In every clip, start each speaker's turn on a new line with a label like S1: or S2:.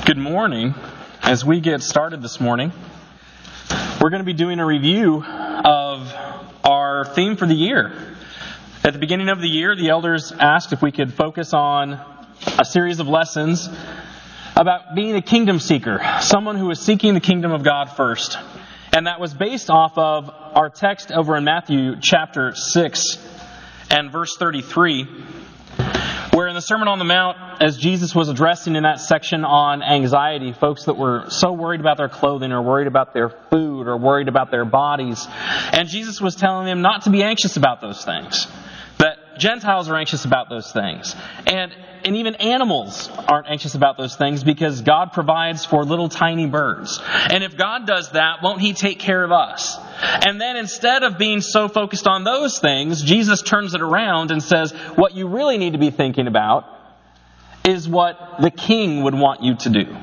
S1: Good morning. As we get started this morning, we're going to be doing a review of our theme for the year. At the beginning of the year, the elders asked if we could focus on a series of lessons about being a kingdom seeker, someone who is seeking the kingdom of God first. And that was based off of our text over in Matthew chapter 6 and verse 33, where in the Sermon on the Mount, as Jesus was addressing in that section on anxiety, folks that were so worried about their clothing or worried about their food or worried about their bodies, and Jesus was telling them not to be anxious about those things, that Gentiles are anxious about those things, and even animals aren't anxious about those things because God provides for little tiny birds. And if God does that, won't He take care of us? And then instead of being so focused on those things, Jesus turns it around and says, what you really need to be thinking about is what the king would want you to do.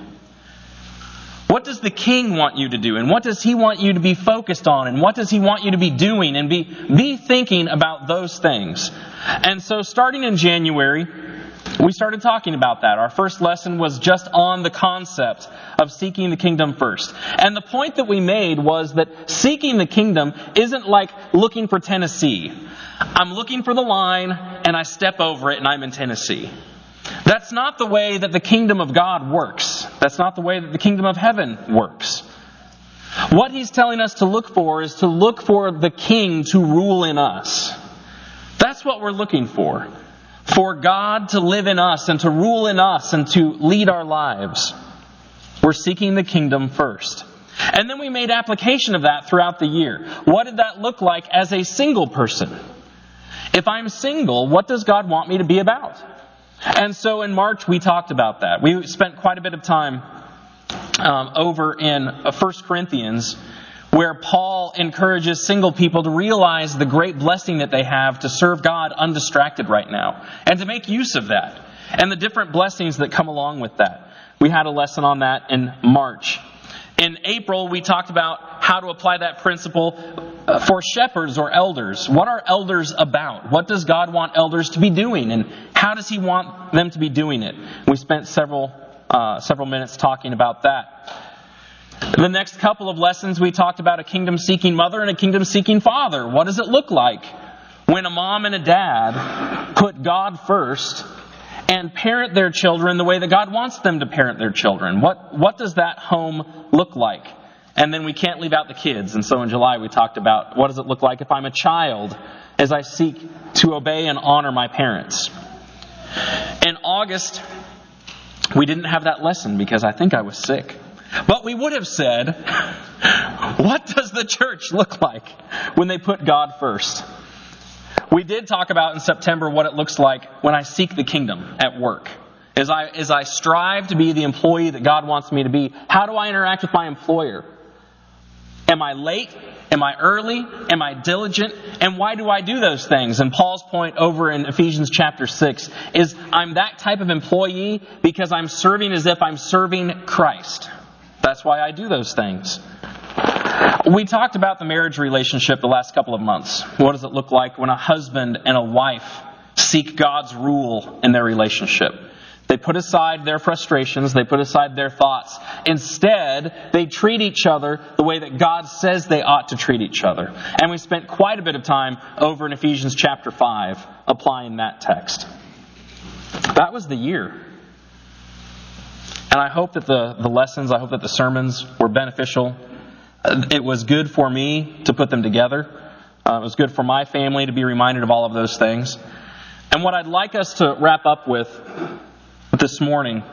S1: What does the king want you to do? And what does he want you to be focused on? And what does he want you to be doing? And be thinking about those things. And so starting in January, we started talking about that. Our first lesson was just on the concept of seeking the kingdom first. And the point that we made was that seeking the kingdom isn't like looking for Tennessee. I'm looking for the line and I step over it and I'm in Tennessee. That's not the way that the kingdom of God works. That's not the way that the kingdom of heaven works. What He's telling us to look for is to look for the king to rule in us. That's what we're looking for. For God to live in us and to rule in us and to lead our lives. We're seeking the kingdom first. And then we made application of that throughout the year. What did that look like as a single person? If I'm single, what does God want me to be about? And so in March we talked about that. We spent quite a bit of time over in 1 Corinthians, where Paul encourages single people to realize the great blessing that they have to serve God undistracted right now, and to make use of that, and the different blessings that come along with that. We had a lesson on that in March. In April, we talked about how to apply that principle for shepherds or elders. What are elders about? What does God want elders to be doing, and how does He want them to be doing it? We spent several minutes talking about that. The next couple of lessons, we talked about a kingdom-seeking mother and a kingdom-seeking father. What does it look like when a mom and a dad put God first and parent their children the way that God wants them to parent their children? What does that home look like? And then we can't leave out the kids. And so in July we talked about what does it look like if I'm a child as I seek to obey and honor my parents. In August, we didn't have that lesson because I think I was sick. But we would have said, what does the church look like when they put God first? We did talk about in September what it looks like when I seek the kingdom at work. As I strive to be the employee that God wants me to be, how do I interact with my employer? Am I late? Am I early? Am I diligent? And why do I do those things? And Paul's point over in Ephesians chapter 6 is I'm that type of employee because I'm serving as if I'm serving Christ. That's why I do those things. We talked about the marriage relationship the last couple of months. What does it look like when a husband and a wife seek God's rule in their relationship? They put aside their frustrations. They put aside their thoughts. Instead, they treat each other the way that God says they ought to treat each other. And we spent quite a bit of time over in Ephesians chapter 5 applying that text. That was the year. And I hope that the lessons, I hope that the sermons were beneficial. It was good for me to put them together. It was good for my family to be reminded of all of those things. And what I'd like us to wrap up with this morning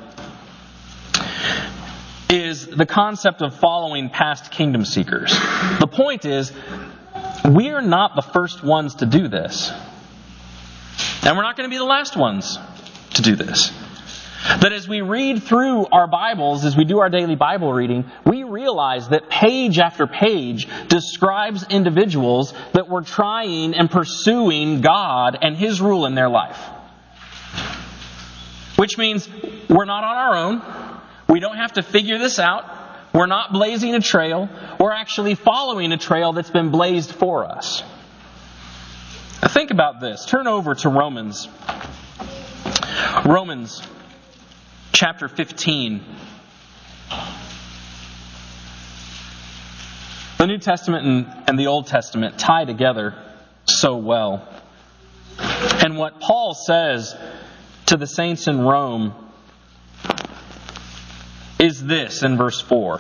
S1: is the concept of following past kingdom seekers. The point is, we are not the first ones to do this. And we're not going to be the last ones to do this. That as we read through our Bibles, as we do our daily Bible reading, we realize that page after page describes individuals that were trying and pursuing God and His rule in their life. Which means we're not on our own. We don't have to figure this out. We're not blazing a trail. We're actually following a trail that's been blazed for us. Now think about this. Turn over to Romans chapter 15. The New Testament and the Old Testament tie together so well. And what Paul says to the saints in Rome is this in verse 4.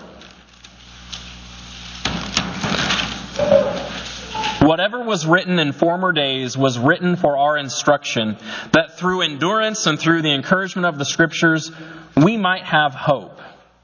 S1: Whatever was written in former days was written for our instruction, that through endurance and through the encouragement of the Scriptures, we might have hope.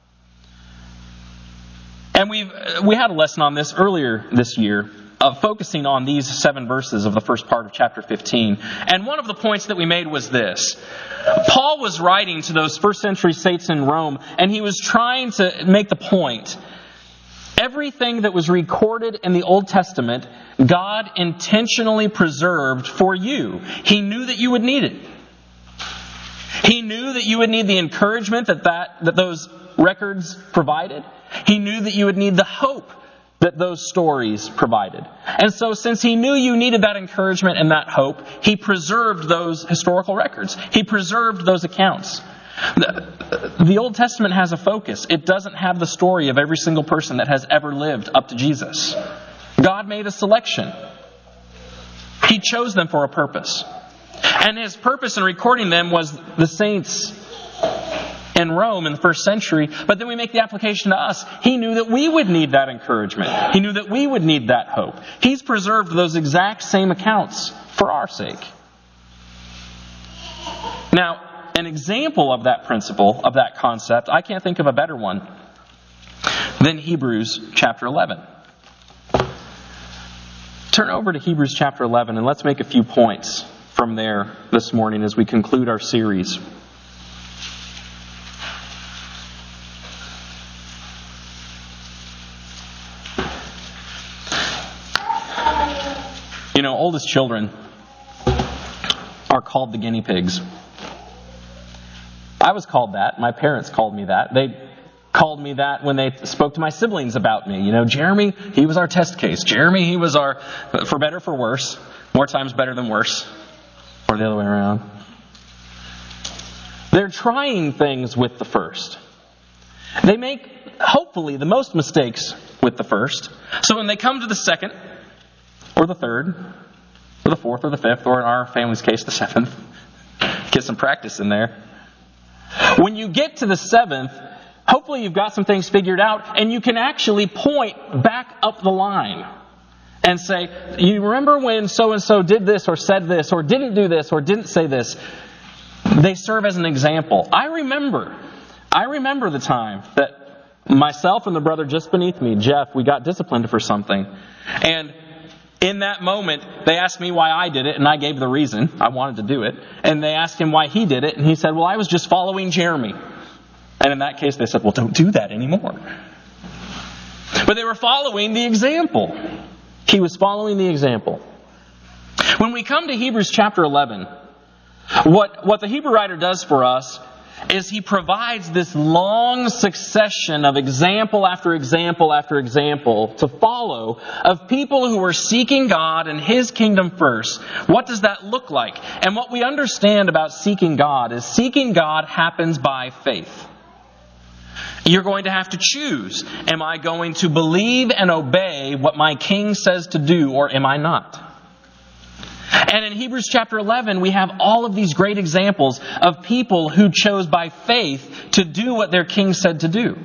S1: And we had a lesson on this earlier this year, focusing on these 7 verses of the first part of chapter 15. And one of the points that we made was this. Paul was writing to those first century saints in Rome, and he was trying to make the point. Everything that was recorded in the Old Testament, God intentionally preserved for you. He knew that you would need it. He knew that you would need the encouragement that those records provided. He knew that you would need the hope that those stories provided. And so since he knew you needed that encouragement and that hope, he preserved those historical records. He preserved those accounts. The Old Testament has a focus. It doesn't have the story of every single person that has ever lived up to Jesus. God made a selection. He chose them for a purpose. And His purpose in recording them was the saints in Rome in the first century. But then we make the application to us. He knew that we would need that encouragement. He knew that we would need that hope. He's preserved those exact same accounts for our sake. Now, an example of that principle, of that concept, I can't think of a better one than Hebrews chapter 11. Turn over to Hebrews chapter 11 and let's make a few points from there this morning as we conclude our series. You know, oldest children are called the guinea pigs. I was called that. My parents called me that. They called me that when they spoke to my siblings about me. You know, Jeremy, he was our test case. Jeremy, he was our, for better, for worse. More times better than worse. Or the other way around. They're trying things with the first. They make, hopefully, the most mistakes with the first. So when they come to the second, or the third, or the fourth, or the fifth, or in our family's case, the seventh, get some practice in there. When you get to the seventh, hopefully you've got some things figured out and you can actually point back up the line and say, you remember when so-and-so did this or said this or didn't do this or didn't say this? They serve as an example. I remember the time that myself and the brother just beneath me, Jeff, we got disciplined for something. And in that moment, they asked me why I did it, and I gave the reason. I wanted to do it. And they asked him why he did it, and he said, well, I was just following Jeremy. And in that case, they said, well, don't do that anymore. But they were following the example. He was following the example. When we come to Hebrews chapter 11, what the Hebrew writer does for us is he provides this long succession of example after example after example to follow of people who are seeking God and His kingdom first. What does that look like? And what we understand about seeking God is seeking God happens by faith. You're going to have to choose. Am I going to believe and obey what my King says to do, or am I not? And in Hebrews chapter 11, we have all of these great examples of people who chose by faith to do what their King said to do.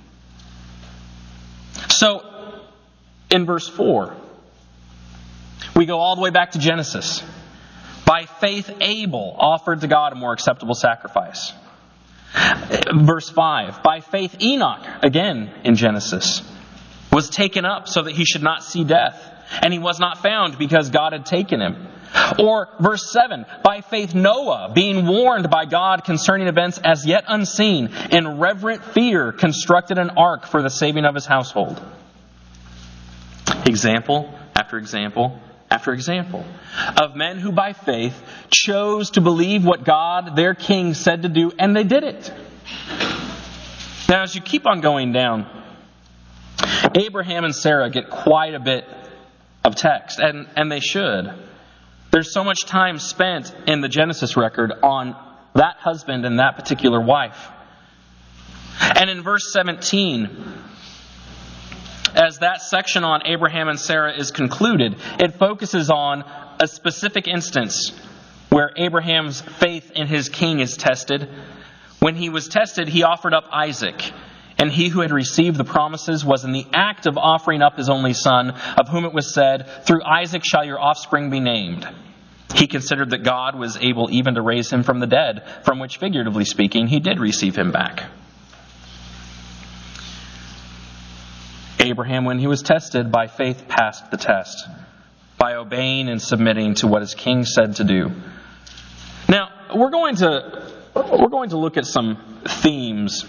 S1: So, in verse 4, we go all the way back to Genesis. By faith, Abel offered to God a more acceptable sacrifice. Verse 5, by faith, Enoch, again in Genesis, was taken up so that he should not see death. And he was not found because God had taken him. Or verse 7, by faith Noah, being warned by God concerning events as yet unseen, in reverent fear constructed an ark for the saving of his household. Example after example after example of men who by faith chose to believe what God, their King, said to do, and they did it. Now, as you keep on going down, Abraham and Sarah get quite a bit of text, and they should. There's so much time spent in the Genesis record on that husband and that particular wife. And in verse 17, as that section on Abraham and Sarah is concluded, it focuses on a specific instance where Abraham's faith in his king is tested. When he was tested, he offered up Isaac. And he who had received the promises was in the act of offering up his only son, of whom it was said, "Through Isaac shall your offspring be named." He considered that God was able even to raise him from the dead, from which, figuratively speaking, he did receive him back. Abraham, when he was tested, by faith passed the test, by obeying and submitting to what his king said to do. Now, we're going to look at some themes.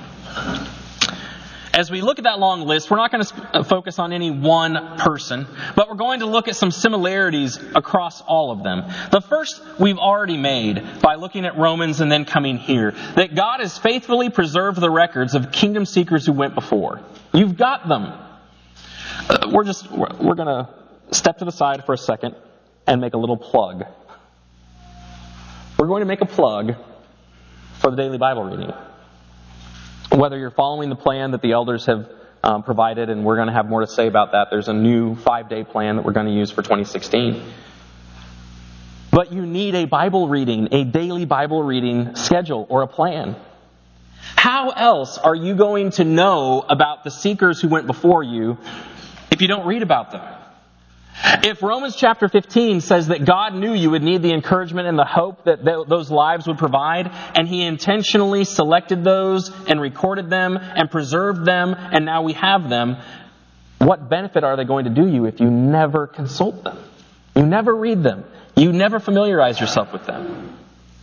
S1: As we look at that long list, we're not going to focus on any one person, but we're going to look at some similarities across all of them. The first we've already made by looking at Romans and then coming here, that God has faithfully preserved the records of kingdom seekers who went before. You've got them. We're going to step to the side for a second and make a little plug. We're going to make a plug for the daily Bible reading. Whether you're following the plan that the elders have provided, and we're going to have more to say about that. There's a new 5-day plan that we're going to use for 2016. But you need a Bible reading, a daily Bible reading schedule or a plan. How else are you going to know about the seekers who went before you if you don't read about them? If Romans chapter 15 says that God knew you would need the encouragement and the hope that those lives would provide, and He intentionally selected those and recorded them and preserved them, and now we have them, what benefit are they going to do you if you never consult them? You never read them. You never familiarize yourself with them.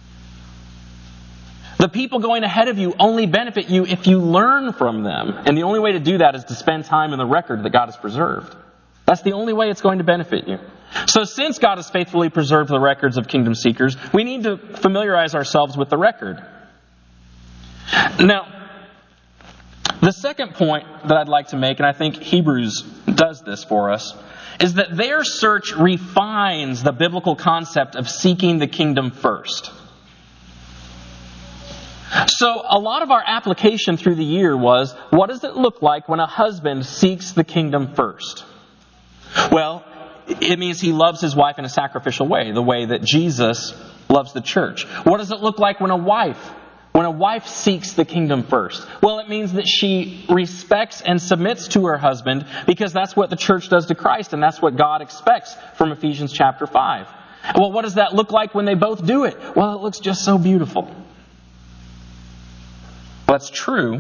S1: The people going ahead of you only benefit you if you learn from them. And the only way to do that is to spend time in the record that God has preserved. That's the only way it's going to benefit you. So since God has faithfully preserved the records of kingdom seekers, we need to familiarize ourselves with the record. Now, the second point that I'd like to make, and I think Hebrews does this for us, is that their search refines the biblical concept of seeking the kingdom first. So a lot of our application through the year was, what does it look like when a husband seeks the kingdom first? Well, it means he loves his wife in a sacrificial way, the way that Jesus loves the church. What does it look like when a wife seeks the kingdom first? Well, it means that she respects and submits to her husband because that's what the church does to Christ, and that's what God expects from Ephesians chapter 5. Well, what does that look like when they both do it? Well, it looks just so beautiful. Well, that's true.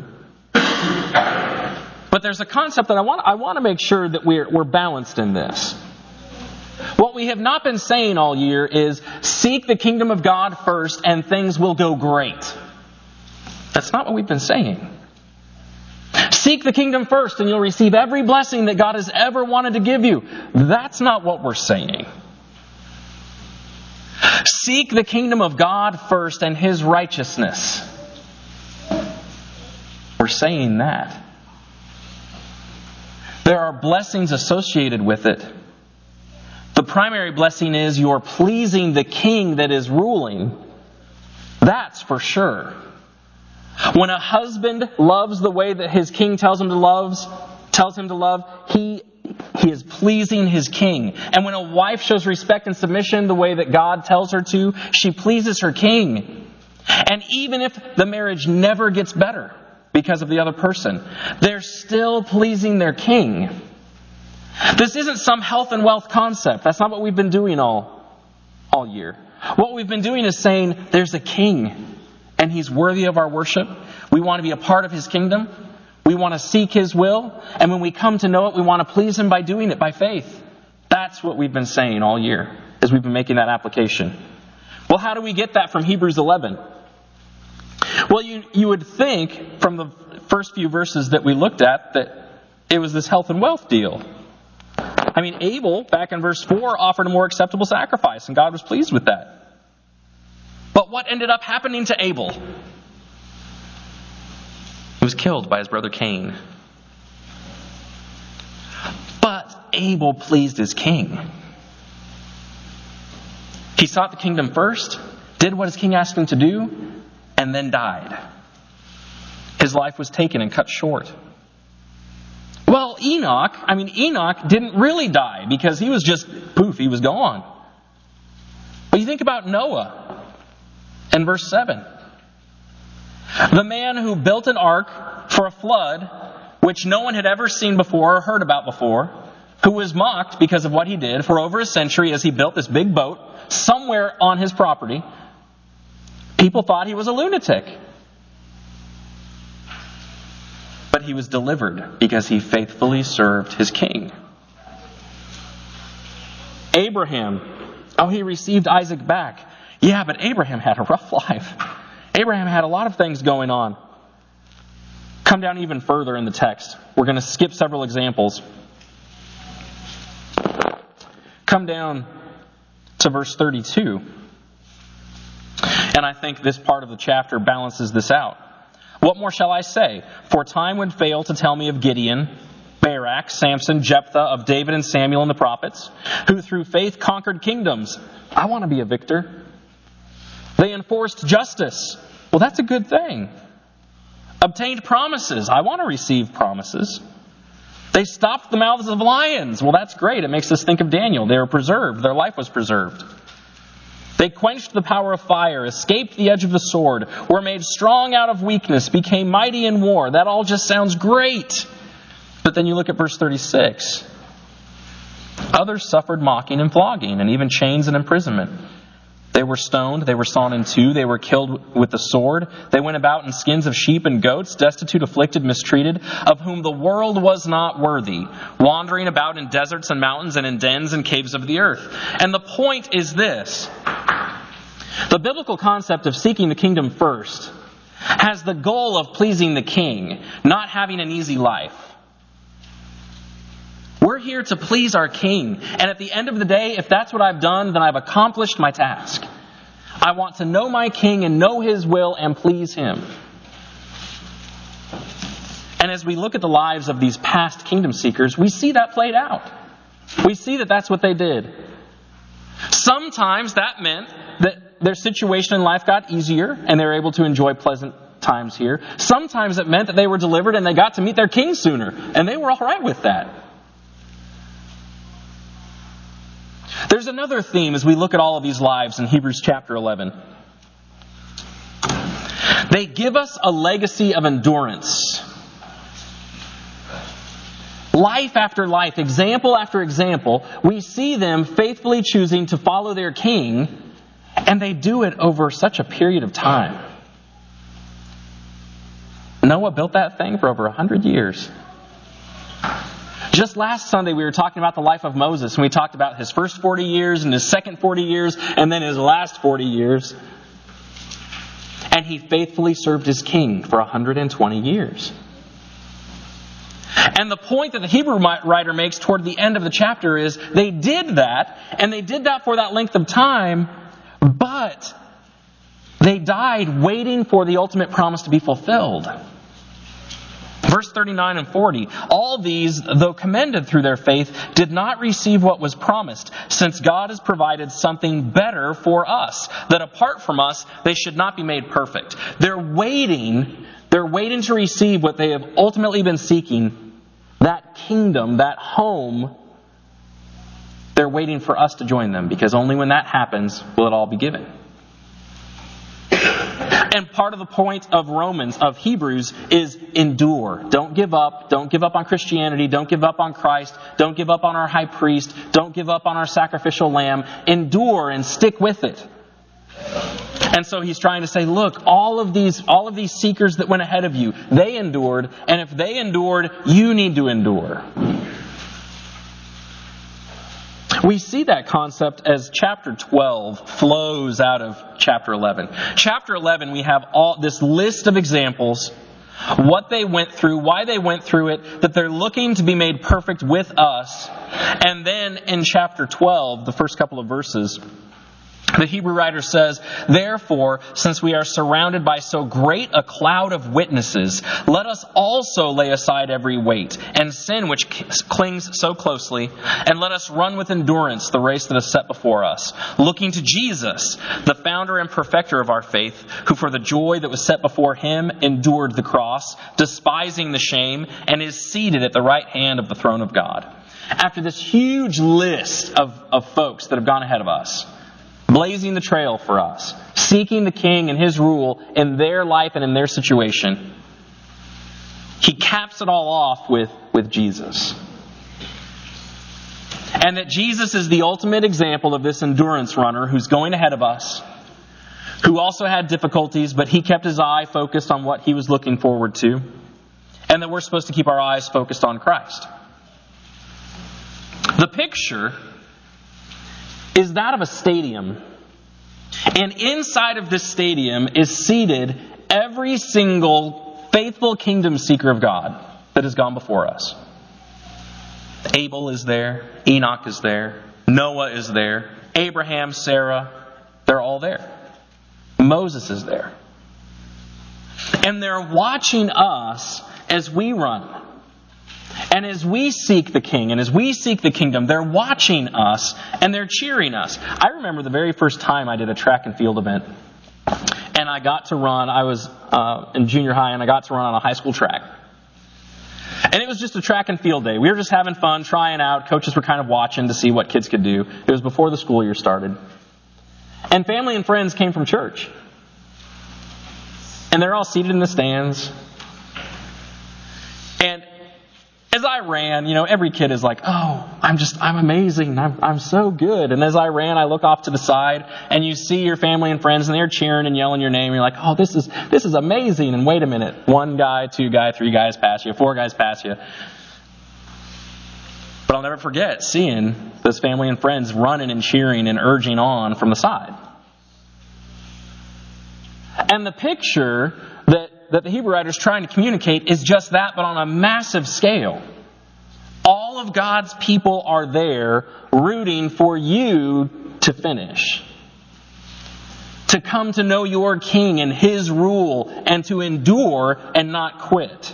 S1: But there's a concept that I want to make sure that we're balanced in this. What we have not been saying all year is seek the kingdom of God first and things will go great. That's not what we've been saying. Seek the kingdom first and you'll receive every blessing that God has ever wanted to give you. That's not what we're saying. Seek the kingdom of God first and His righteousness. We're saying that. There are blessings associated with it. The primary blessing is you're pleasing the king that is ruling. That's for sure. When a husband loves the way that his king tells him to love, he is pleasing his king. And when a wife shows respect and submission the way that God tells her to, she pleases her king. And even if the marriage never gets better because of the other person, they're still pleasing their king. This isn't some health and wealth concept. That's not what we've been doing all year. What we've been doing is saying there's a king and He's worthy of our worship. We want to be a part of His kingdom. We want to seek His will. And when we come to know it, we want to please Him by doing it by faith. That's what we've been saying all year as we've been making that application. Well, how do we get that from Hebrews 11? Well, you would think from the first few verses that we looked at that it was this health and wealth deal. I mean, Abel, back in verse 4, offered a more acceptable sacrifice, and God was pleased with that. But what ended up happening to Abel? He was killed by his brother Cain. But Abel pleased his king. He sought the kingdom first, did what his king asked him to do, and then died. His life was taken and cut short. Well, Well, Enoch didn't really die because he was just, poof, he was gone. But you think about Noah in verse 7. The man who built an ark for a flood, which no one had ever seen before or heard about before, who was mocked because of what he did for over a century as he built this big boat somewhere on his property. People thought he was a lunatic. But he was delivered because he faithfully served his king. Abraham, he received Isaac back. Yeah, but Abraham had a rough life. Abraham had a lot of things going on. Come down even further in the text. We're going to skip several examples. Come down to verse 32. And I think this part of the chapter balances this out. What more shall I say? For time would fail to tell me of Gideon, Barak, Samson, Jephthah, of David and Samuel and the prophets, who through faith conquered kingdoms. I want to be a victor. They enforced justice. Well, that's a good thing. Obtained promises. I want to receive promises. They stopped the mouths of lions. Well, that's great. It makes us think of Daniel. They were preserved. Their life was preserved. They quenched the power of fire, escaped the edge of the sword, were made strong out of weakness, became mighty in war. That all just sounds great. But then you look at verse 36. Others suffered mocking and flogging, and even chains and imprisonment. They were stoned, they were sawn in two, they were killed with the sword. They went about in skins of sheep and goats, destitute, afflicted, mistreated, of whom the world was not worthy, wandering about in deserts and mountains and in dens and caves of the earth. And the point is this. The biblical concept of seeking the kingdom first has the goal of pleasing the king, not having an easy life. We're here to please our king. And at the end of the day, if that's what I've done, then I've accomplished my task. I want to know my king and know his will and please him. And as we look at the lives of these past kingdom seekers, we see that played out. We see that that's what they did. Sometimes that meant that their situation in life got easier and they were able to enjoy pleasant times here. Sometimes it meant that they were delivered and they got to meet their king sooner. And they were all right with that. There's another theme as we look at all of these lives in Hebrews chapter 11. They give us a legacy of endurance. Life after life, example after example, we see them faithfully choosing to follow their king, and they do it over such a period of time. Noah built that thing for over 100 years. Just last Sunday, we were talking about the life of Moses, and we talked about his first 40 years and his second 40 years and then his last 40 years. And he faithfully served his king for 120 years. And the point that the Hebrew writer makes toward the end of the chapter is they did that, and they did that for that length of time, but they died waiting for the ultimate promise to be fulfilled. Verse 39 and 40, all these, though commended through their faith, did not receive what was promised, since God has provided something better for us, that apart from us, they should not be made perfect. They're waiting to receive what they have ultimately been seeking, that kingdom, that home. They're waiting for us to join them, because only when that happens will it all be given. And part of the point of Hebrews, is endure. Don't give up. Don't give up on Christianity. Don't give up on Christ. Don't give up on our high priest. Don't give up on our sacrificial lamb. Endure and stick with it. And so he's trying to say, look, all of these seekers that went ahead of you, they endured. And if they endured, you need to endure. We see that concept as chapter 12 flows out of chapter 11. Chapter 11, we have all this list of examples, what they went through, why they went through it, that they're looking to be made perfect with us. And then in chapter 12, the first couple of verses, The Hebrew writer says, "Therefore, since we are surrounded by so great a cloud of witnesses, let us also lay aside every weight and sin which clings so closely, and let us run with endurance the race that is set before us, looking to Jesus, the founder and perfecter of our faith, who for the joy that was set before him endured the cross, despising the shame, and is seated at the right hand of the throne of God." After this huge list of folks that have gone ahead of us, blazing the trail for us, seeking the King and His rule in their life and in their situation, he caps it all off with Jesus. And that Jesus is the ultimate example of this endurance runner who's going ahead of us, who also had difficulties, but he kept his eye focused on what he was looking forward to, and that we're supposed to keep our eyes focused on Christ. The picture is that of a stadium. And inside of this stadium is seated every single faithful kingdom seeker of God that has gone before us. Abel is there. Enoch is there. Noah is there. Abraham, Sarah, they're all there. Moses is there. And they're watching us as we run. And as we seek the King and as we seek the kingdom, they're watching us and they're cheering us. I remember the very first time I did a track and field event. And I got to run, I was in junior high, and I got to run on a high school track. And it was just a track and field day. We were just having fun, trying out. Coaches were kind of watching to see what kids could do. It was before the school year started. And family and friends came from church. And they're all seated in the stands. And as I ran, every kid is like, "Oh, I'm amazing. I'm so good." And as I ran, I look off to the side and you see your family and friends and they're cheering and yelling your name. You're like, "Oh, this is amazing." And wait a minute. 1 guy, 2 guy, 3 guys pass you, 4 guys pass you. But I'll never forget seeing those family and friends running and cheering and urging on from the side. And the picture that the Hebrew writer is trying to communicate is just that, but on a massive scale. All of God's people are there rooting for you to finish. To come to know your King and His rule and to endure and not quit.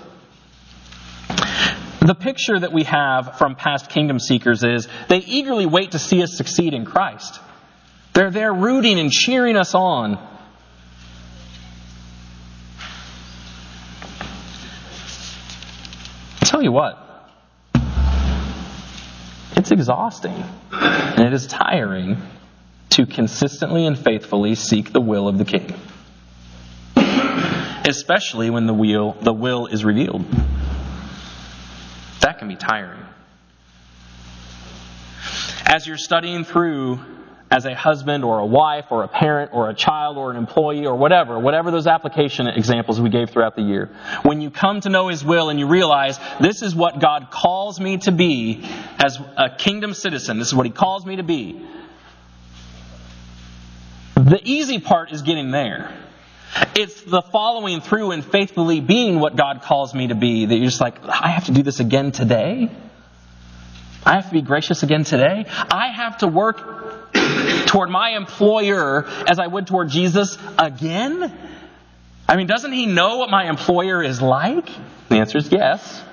S1: The picture that we have from past kingdom seekers is they eagerly wait to see us succeed in Christ. They're there rooting and cheering us on. Tell you what, it's exhausting and it is tiring to consistently and faithfully seek the will of the King, especially when the will is revealed. That can be tiring. As you're studying through as a husband or a wife or a parent or a child or an employee or whatever those application examples we gave throughout the year. When you come to know His will and you realize this is what God calls me to be as a kingdom citizen, this is what He calls me to be. The easy part is getting there. It's the following through and faithfully being what God calls me to be that you're just like, I have to do this again today? I have to be gracious again today? I have to work toward my employer as I would toward Jesus again? I mean, doesn't He know what my employer is like? The answer is yes.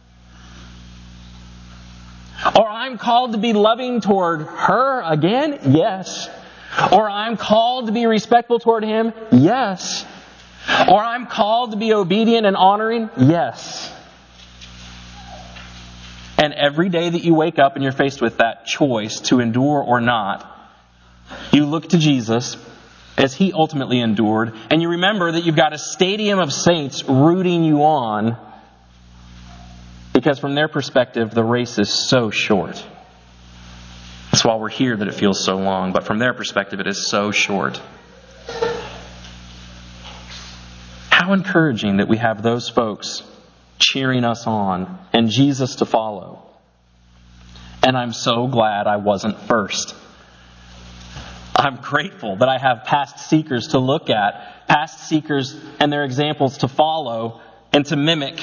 S1: Or I'm called to be loving toward her again? Yes. Or I'm called to be respectful toward him? Yes. Or I'm called to be obedient and honoring? Yes. And every day that you wake up and you're faced with that choice to endure or not, you look to Jesus as He ultimately endured, and you remember that you've got a stadium of saints rooting you on, because from their perspective, the race is so short. That's why we're here that it feels so long, but from their perspective, it is so short. How encouraging that we have those folks cheering us on and Jesus to follow. And I'm so glad I wasn't first. I'm grateful that I have past seekers to look at, past seekers and their examples to follow and to mimic.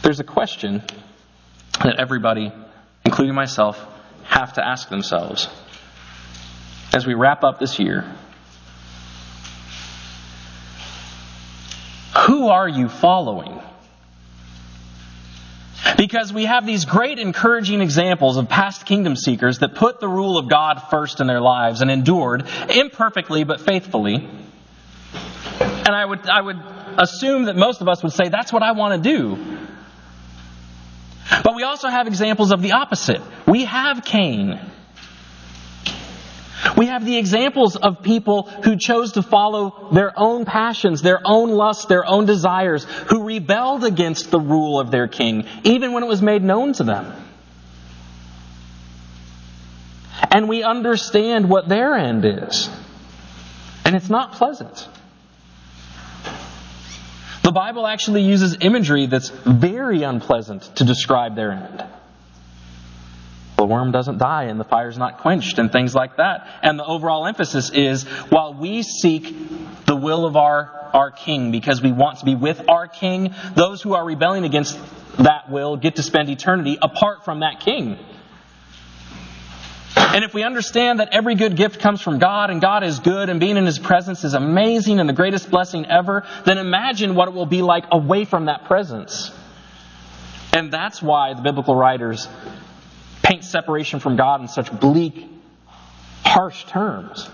S1: there's a question that everybody, including myself, have to ask themselves as we wrap up this year. Who are you following? Because we have these great encouraging examples of past kingdom seekers that put the rule of God first in their lives and endured imperfectly but faithfully. And I would assume that most of us would say, that's what I want to do. But we also have examples of the opposite. We have Cain. We have the examples of people who chose to follow their own passions, their own lusts, their own desires, who rebelled against the rule of their king, even when it was made known to them. And we understand what their end is. And it's not pleasant. The Bible actually uses imagery that's very unpleasant to describe their end. The worm doesn't die and the fire's not quenched and things like that. And the overall emphasis is, while we seek the will of our king because we want to be with our king, those who are rebelling against that will get to spend eternity apart from that king. And if we understand that every good gift comes from God and God is good and being in His presence is amazing and the greatest blessing ever, then imagine what it will be like away from that presence. And that's why the biblical writers paint separation from God in such bleak, harsh terms.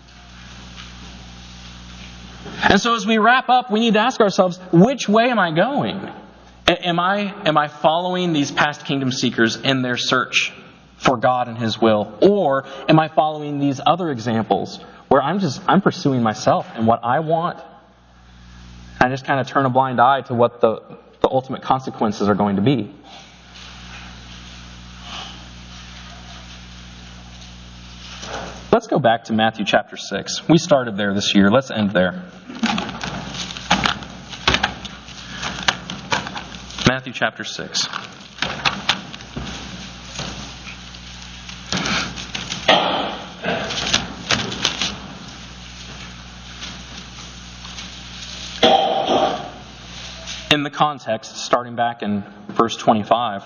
S1: And so as we wrap up, we need to ask ourselves, which way am I going? Am I following these past kingdom seekers in their search for God and His will? Or am I following these other examples where I'm pursuing myself and what I want? I just kind of turn a blind eye to what the ultimate consequences are going to be. Let's go back to Matthew chapter 6. We started there this year. Let's end there. Matthew chapter 6. In the context, starting back in verse 25,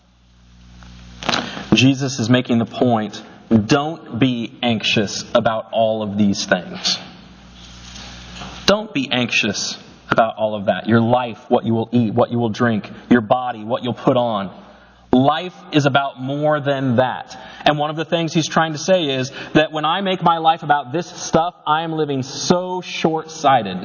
S1: Jesus is making the point, don't be anxious about all of these things. Don't be anxious about all of that. Your life, what you will eat, what you will drink, your body, what you'll put on. Life is about more than that. And one of the things he's trying to say is that when I make my life about this stuff, I am living so short-sighted.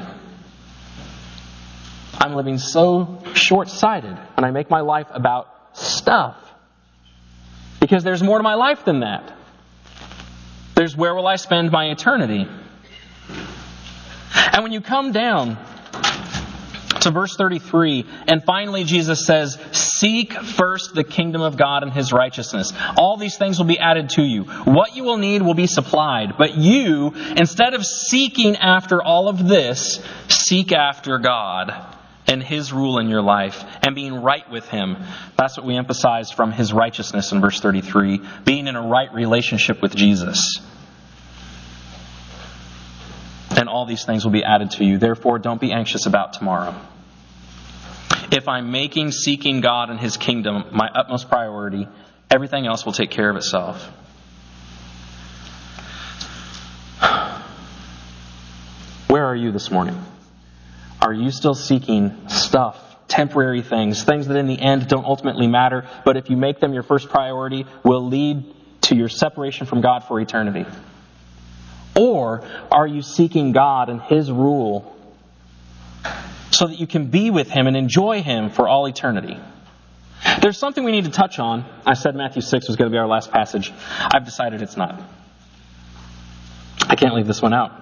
S1: I'm living so short-sighted when I make my life about stuff. Because there's more to my life than that. There's where will I spend my eternity. And when you come down to verse 33, and finally Jesus says, seek first the kingdom of God and His righteousness. All these things will be added to you. What you will need will be supplied. But you, instead of seeking after all of this, seek after God and His rule in your life and being right with Him. That's what we emphasized from His righteousness in verse 33. Being in a right relationship with Jesus. And all these things will be added to you. Therefore, don't be anxious about tomorrow. If I'm making seeking God and His kingdom my utmost priority, everything else will take care of itself. Where are you this morning? Are you still seeking stuff, temporary things that in the end don't ultimately matter, but if you make them your first priority, will lead to your separation from God for eternity? Or are you seeking God and His rule so that you can be with Him and enjoy Him for all eternity? There's something we need to touch on. I said Matthew 6 was going to be our last passage. I've decided it's not. I can't leave this one out.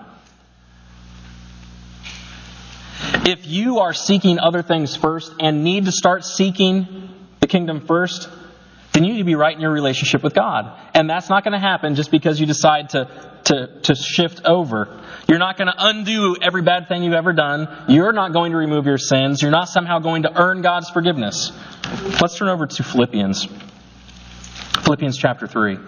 S1: If you are seeking other things first and need to start seeking the kingdom first, then you need to be right in your relationship with God. And that's not going to happen just because you decide to shift over. You're not going to undo every bad thing you've ever done. You're not going to remove your sins. You're not somehow going to earn God's forgiveness. Let's turn over to Philippians. Philippians chapter 3.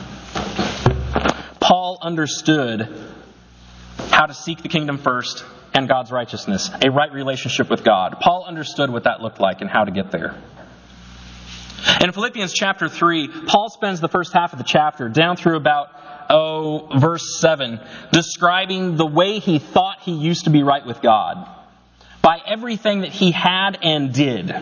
S1: Paul understood how to seek the kingdom first and God's righteousness, a right relationship with God. Paul understood what that looked like and how to get there. In Philippians chapter 3, Paul spends the first half of the chapter, down through about, verse 7, describing the way he thought he used to be right with God by everything that he had and did.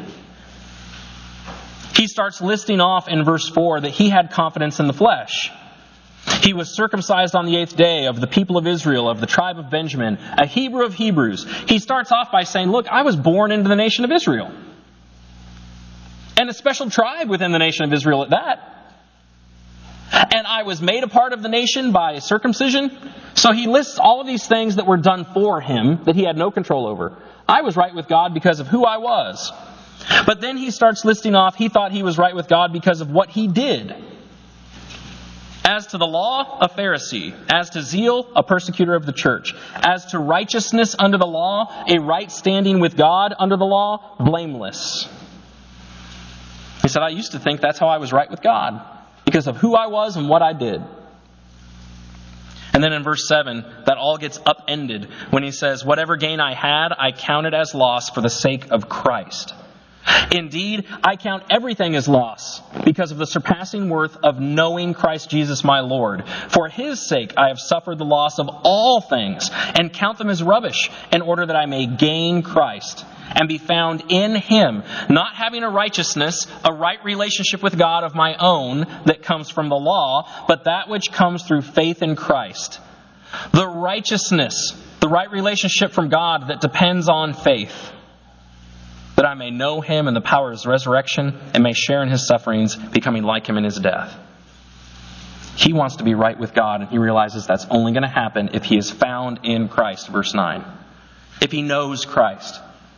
S1: He starts listing off in verse 4 that he had confidence in the flesh. He was circumcised on the 8th day, of the people of Israel, of the tribe of Benjamin, a Hebrew of Hebrews. He starts off by saying, look, I was born into the nation of Israel. And a special tribe within the nation of Israel at that. And I was made a part of the nation by circumcision. So he lists all of these things that were done for him that he had no control over. I was right with God because of who I was. But then he starts listing off, he thought he was right with God because of what he did. As to the law, a Pharisee. As to zeal, a persecutor of the church. As to righteousness under the law, a right standing with God under the law, blameless. He said, I used to think that's how I was right with God, because of who I was and what I did. And then in verse 7, that all gets upended when he says, whatever gain I had, I counted as loss for the sake of Christ. Indeed, I count everything as loss because of the surpassing worth of knowing Christ Jesus my Lord. For His sake I have suffered the loss of all things and count them as rubbish in order that I may gain Christ and be found in Him, not having a righteousness, a right relationship with God of my own that comes from the law, but that which comes through faith in Christ. The righteousness, the right relationship from God that depends on faith, that I may know Him and the power of His resurrection and may share in His sufferings, becoming like Him in His death. He wants to be right with God, and he realizes that's only going to happen if he is found in Christ, verse 9. If he knows Christ.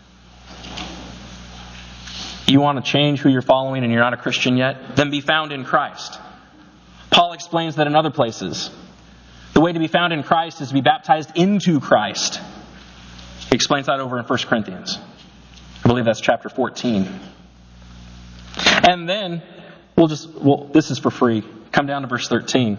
S1: You want to change who you're following and you're not a Christian yet? Then be found in Christ. Paul explains that in other places. The way to be found in Christ is to be baptized into Christ. He explains that over in 1 Corinthians. I believe that's chapter 14. And then, this is for free. Come down to verse 13.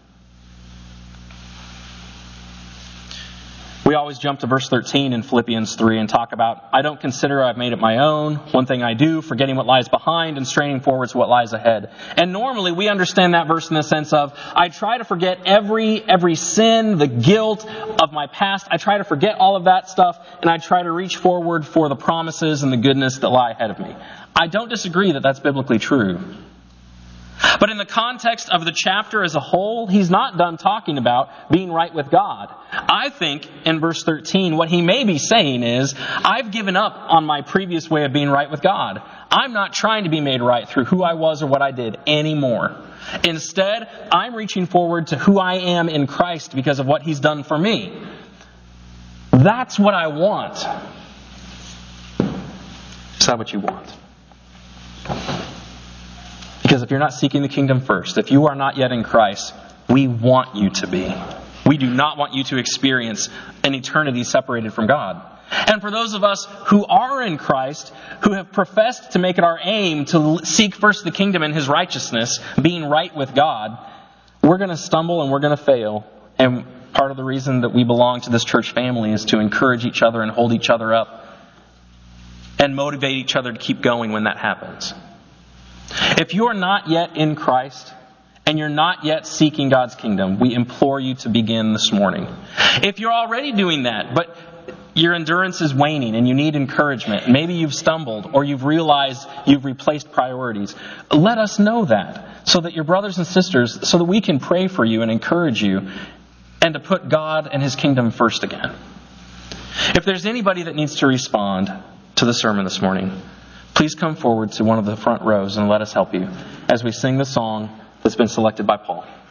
S1: We always jump to verse 13 in Philippians 3 and talk about, I don't consider I've made it my own. One thing I do, forgetting what lies behind and straining forward to what lies ahead. And normally we understand that verse in the sense of, I try to forget every sin, the guilt of my past. I try to forget all of that stuff, and I try to reach forward for the promises and the goodness that lie ahead of me. I don't disagree that that's biblically true. But in the context of the chapter as a whole, he's not done talking about being right with God. I think in verse 13, what he may be saying is, I've given up on my previous way of being right with God. I'm not trying to be made right through who I was or what I did anymore. Instead, I'm reaching forward to who I am in Christ because of what He's done for me. That's what I want. Is that what you want? Because if you're not seeking the kingdom first, if you are not yet in Christ, we want you to be. We do not want you to experience an eternity separated from God. And for those of us who are in Christ, who have professed to make it our aim to seek first the kingdom and His righteousness, being right with God, we're going to stumble and we're going to fail. And part of the reason that we belong to this church family is to encourage each other and hold each other up and motivate each other to keep going when that happens. If you are not yet in Christ and you're not yet seeking God's kingdom, we implore you to begin this morning. If you're already doing that, but your endurance is waning and you need encouragement, maybe you've stumbled or you've realized you've replaced priorities, let us know that so that your brothers and sisters, so that we can pray for you and encourage you and to put God and His kingdom first again. If there's anybody that needs to respond to the sermon this morning, please come forward to one of the front rows and let us help you as we sing the song that's been selected by Paul.